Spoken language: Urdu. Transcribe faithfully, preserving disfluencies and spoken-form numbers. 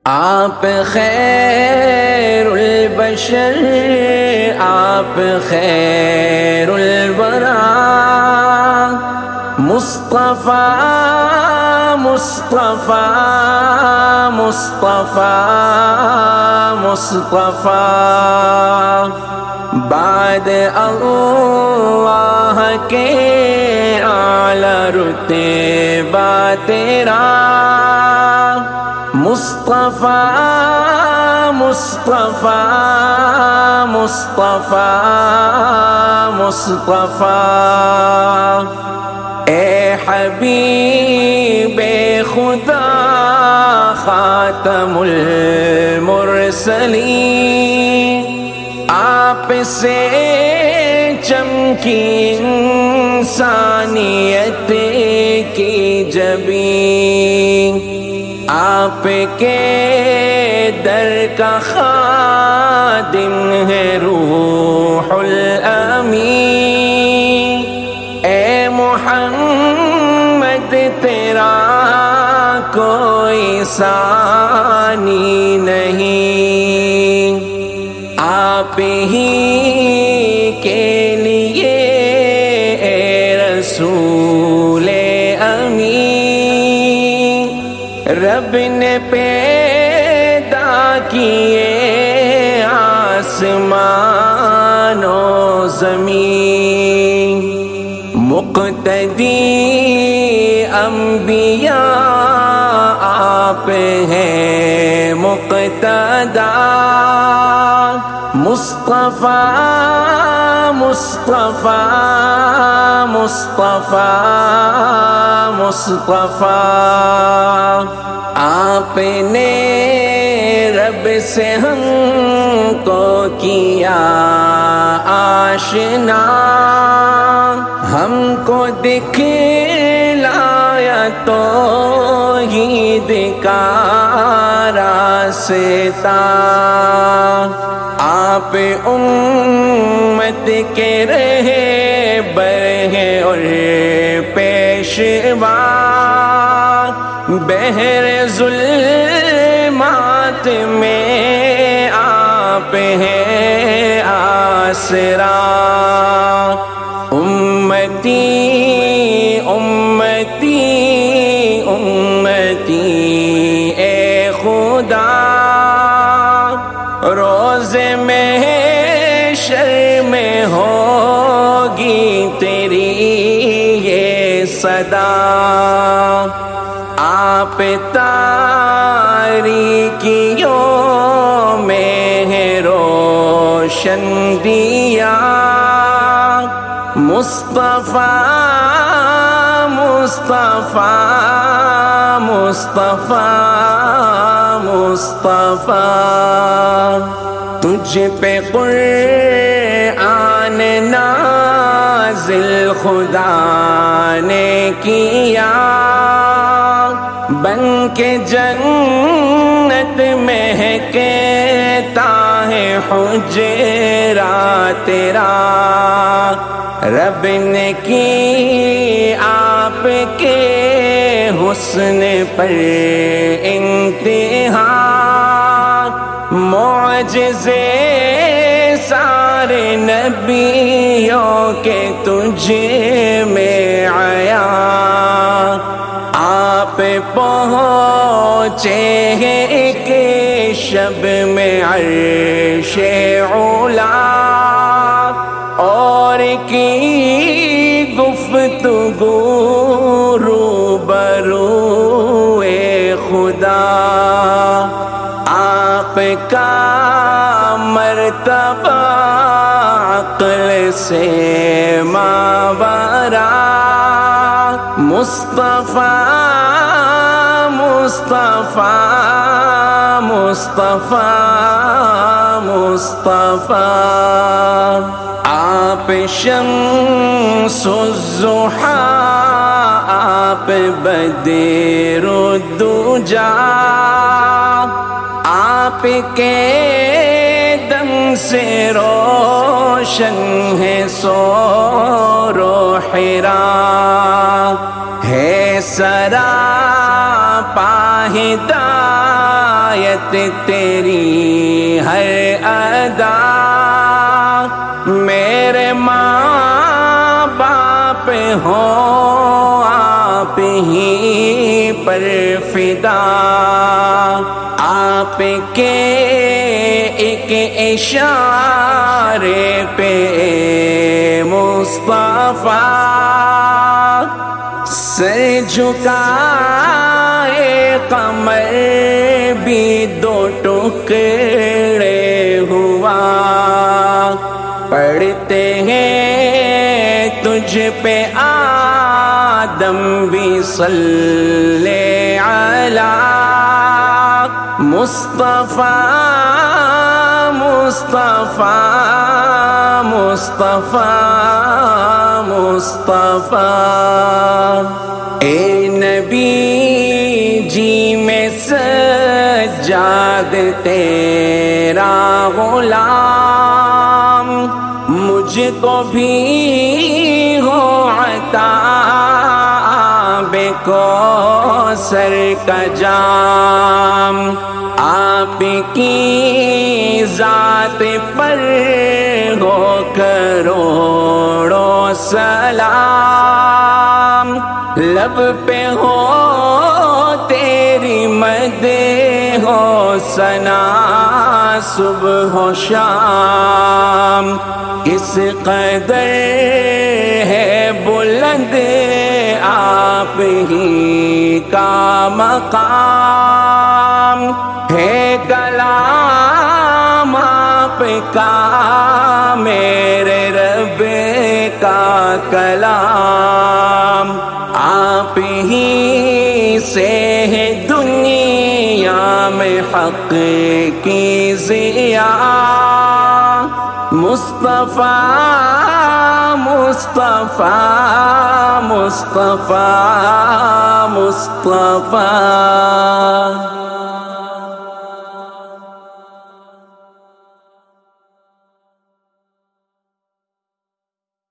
آپ خیر البشر، آپ خیر الورا، مصطفیٰ مصطفیٰ مصطفیٰ مصطفیٰ، بعد اللہ کے اعلی رتبہ تیرا، مصطفیٰ مصطفیٰ مصطفیٰ مصطفیٰ، اے حبیب خدا خاتم المرسلین، آپ سے چمکی انسانیت کی جبین، آپ کے در کا خادم ہے روح الامین، اے محمد تیرا کوئی ثانی نہیں، آپ ہی کے لیے اے رسول امین، رب نے پیدا کیے آسمان و زمین، مقتدی انبیاء آپ ہیں مقتدا، مصطفیٰ مصطفیٰ مصطفیٰ مصطفیٰ، آپ نے رب سے ہم کو کیا آشنا، ہم کو دکھلایا توحید کا راستہ، آپ امت کے رہبر ہیں اور پیشوا، بحر ظلمات میں آپ ہیں آسرا، امتی امتی امتی اے خدا، روز محشر میں ہوگی تیری یہ صدا، آپ تاریکیوں میں ہے روشن دیا، مصطفیٰ مصطفیٰ مصطفیٰ مصطفیٰ، تجھ پہ قرآن نازل خدا نے کیا، بن کے جنت مہکتا ہے حجرہ تیرا، رب نے کی آپ کے حسن پر انتہا، معجزے سارے نبیوں کے تجھ میں آیا، آپ پہنچے ہیں ایک شب میں عرش اولا، اور کی گفتگو روبرو اے خدا، آپ کا مرتبہ عقل سے ماورا، مصطفیٰ مصطفیٰ مصطفیٰ مصطفیٰ، آپ شمس الضحیٰ، آپ بدر الدجا، آپ کے دم سے روشن ہے سور و حرا، ہے سراپا ہدایت آیت تیری ہر ادا، میرے ماں باپ ہو آپ ہی پر فدا، آپ کے ایک اشارے پہ مصطفیٰ سر جھکائے قمر بھی دو ٹکڑے ہوا، پڑھتے ہیں تجھ پہ آدم بھی صلی علی مصطفیٰ مصطفیٰ مصطفیٰ مصطفیٰ۔ اے نبی جی میں سجاد تیرا غلام، مجھ کو بھی ہو عطا بے کوثر کا جام، آپ کی ذات پر ہو کروڑوں سلام، لب پہ ہو تیری مدح ہو ثنا صبح و شام، کس قدر ہے بلند آپ ہی کا مقام، ہے کلام آپ کا میرے رب کا کلام، آپ ہی سے ہے دنیا میں حق کی ضیا، مصطفیٰ مصطفیٰ مصطفیٰ مصطفیٰ۔